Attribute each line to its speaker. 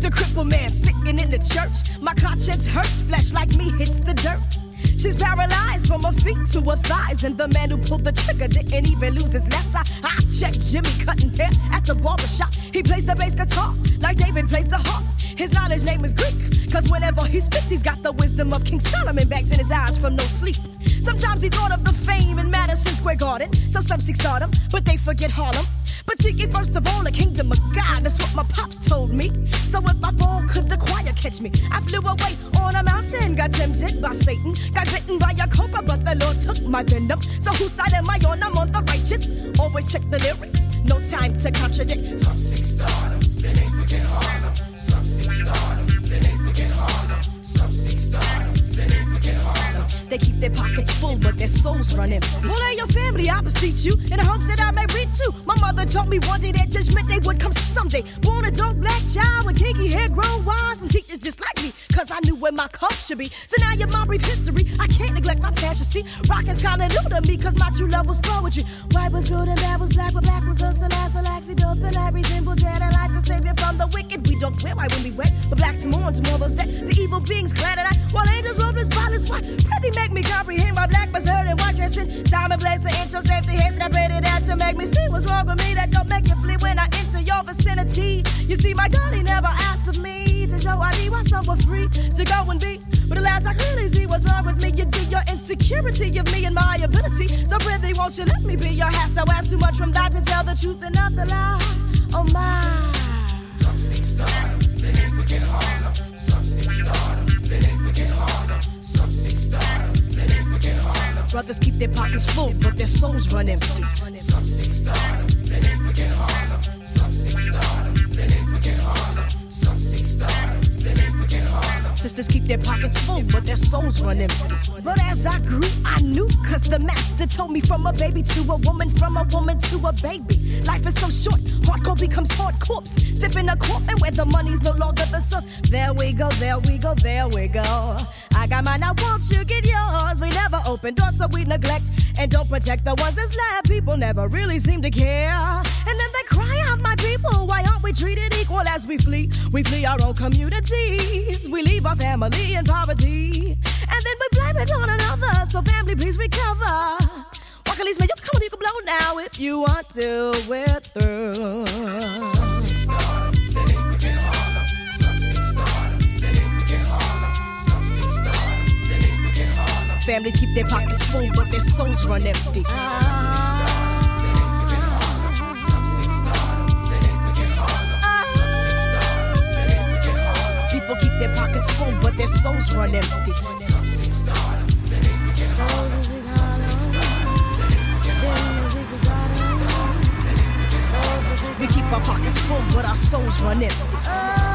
Speaker 1: The crippled man sitting in the church. My conscience hurts, flesh like me hits the dirt. She's paralyzed from her feet to her thighs, and the man who pulled the trigger didn't even lose his left eye. I checked Jimmy cutting hair at the barbershop. He plays the bass guitar like David plays the harp. His knowledge name is Greek, cause whenever he speaks, he's got the wisdom of King Solomon. Bags in his eyes from no sleep. Sometimes he thought of the fame in Madison Square Garden. So some seek stardom, but they forget Harlem. But seeking first of all the kingdom of God, that's what my pops told me. So if I fall, could the choir catch me? I flew away on a mountain, got tempted by Satan, got bitten by a cobra, but the Lord took my venom. So whose side am I on? I'm on the righteous. Always check the lyrics, no time to contradict.
Speaker 2: Some seek stardom, then they forget Harlem. Some seek stardom, then they forget Harlem. Some seek stardom, then they forget Harlem.
Speaker 1: They keep their pockets full, but their souls run empty. Well, hey, your family, I beseech you, in the hopes that I may reach you. My mother told me one day that judgment day would come someday. Born a dark black child with kinky hair, grown wise, some teachers just like me, cause I knew where my cup should be. So now you're my brief history, I can't neglect my passion. See, rocking's kinda new to me, cause my true love was poetry. White was good and bad was black, but black was us and ass, and laxy, dope, and every simple dead. I like to save you from the wicked. We don't wear white when we wet, but black to mourn those dead. The evil beings glad at night, while angels roam this spotless white. Pretty make me comprehend why black was hurt and white dressing. Time and place to intro safety hits, and I pray that you make me see what's wrong with me. That don't make you flee when I enter your vicinity. You see, my God, he never asked of me to show I need myself was free to go and be. But alas, I clearly see what's wrong with me. You do your insecurity of me and my ability. So really, won't you let me be your half? So ask too much from God to tell the truth and not the lie. Oh my.
Speaker 2: Some seek stardom, then they forget Harlem. Some seek stardom, then they forget Harlem. Some seek stardom, then they forget Harlem.
Speaker 1: Brothers keep their pockets full, but their souls run empty.
Speaker 2: Some seek stardom, then they forget Harlem. Some seek stardom, then they forget Harlem. Some seek stardom, then they forget Harlem.
Speaker 1: Sisters keep their pockets full, but their souls run empty. But as I grew, I knew, cause the master told me from a baby to a woman, from a woman to a baby. Life is so short, hardcore becomes hard corpse. Stiff in a coffin where the money's no longer the source. There we go, there we go, there we go. I got mine, now won't you get yours? We never open doors, so we neglect and don't protect the ones that's left. People never really seem to care. And then they cry out, my people, why aren't we treated equal as we flee? We flee our own communities. We leave our family in poverty. And then we blame it on another. So family, please recover. Policeman, you come on, you can blow now if you want to. We're through.
Speaker 2: Some seek stardom, then they forget Harlem. Some seek stardom, then they forget Harlem. Some seek stardom, then they forget Harlem.
Speaker 1: Families keep their pockets full, but their souls run empty.
Speaker 2: Some seek stardom, then they forget Harlem. Some seek stardom, then they forget Harlem. Some seek stardom, then they forget Harlem.
Speaker 1: People keep their pockets full, but their souls run empty.
Speaker 2: Some seek stardom, then they forget Harlem. Some seek stardom.
Speaker 1: We keep our pockets full, but our souls run empty.